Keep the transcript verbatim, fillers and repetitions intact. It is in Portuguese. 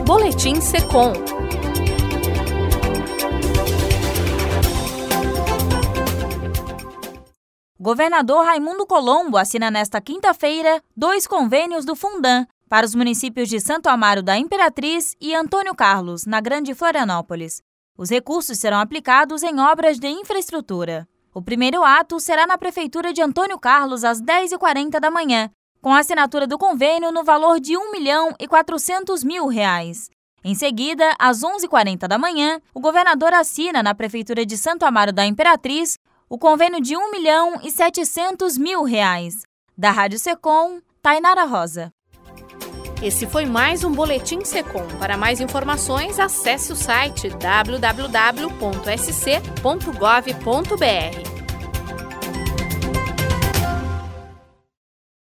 Boletim Secom. Governador Raimundo Colombo assina nesta quinta-feira dois convênios do Fundan para os municípios de Santo Amaro da Imperatriz e Antônio Carlos, na Grande Florianópolis. Os recursos serão aplicados em obras de infraestrutura. O primeiro ato será na Prefeitura de Antônio Carlos às dez e quarenta da manhã, com a assinatura do convênio no valor de um milhão e quatrocentos mil reais. Em seguida, às onze e quarenta da manhã, o governador assina na Prefeitura de Santo Amaro da Imperatriz o convênio de um milhão e setecentos mil reais. Da Rádio Secom, Tainara Rosa. Esse foi mais um Boletim Secom. Para mais informações, acesse o site w w w ponto s c ponto gov ponto b r.